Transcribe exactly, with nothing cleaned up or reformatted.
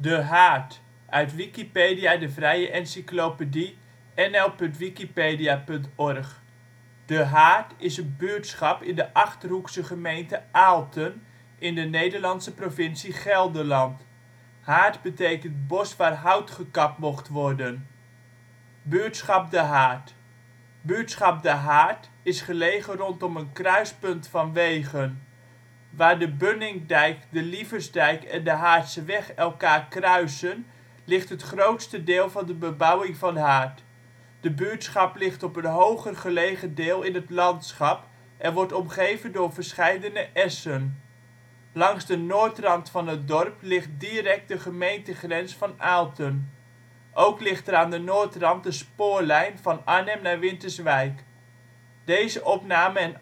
Haart, uit Wikipedia, de vrije encyclopedie. N B 'n, ' wikipedia punt org ' De Haart is een buurtschap in de Achterhoekse gemeente Aalten, in de Nederlandse provincie Gelderland. Haart betekent bos waar hout gekapt mocht worden. Buurtschap De Haart Buurtschap De Haart is gelegen rondom een kruispunt van wegen. Waar de Bunninkdijk, de Lieversdijk en de Haartseweg elkaar kruisen ligt het grootste deel van de bebouwing van Haart. De buurtschap ligt op een hoger gelegen deel in het landschap en wordt omgeven door verscheidene essen. Langs de noordrand van het dorp ligt direct de gemeentegrens van Aalten. Ook ligt er aan de noordrand de spoorlijn van Arnhem naar Winterswijk. Plaatsen in de gemeente Aalten Dorpen: Aalten · Malden · Molenhoek (gedeelte) · Nederasselt · Overbetuwe Stad: Salland · Niebert · Noordwijk · Nuis Buurtschappen: Bakkerom (deels) · Balktil · De Haar · Hamrik · De Jammer · Keuningswijk · De Linde ·' t Malijk · Trimunt · Willemstad · Zethuis Groningen: Steden en dorpen in Gelderland Nederland: Provincies · Gemeenten 52°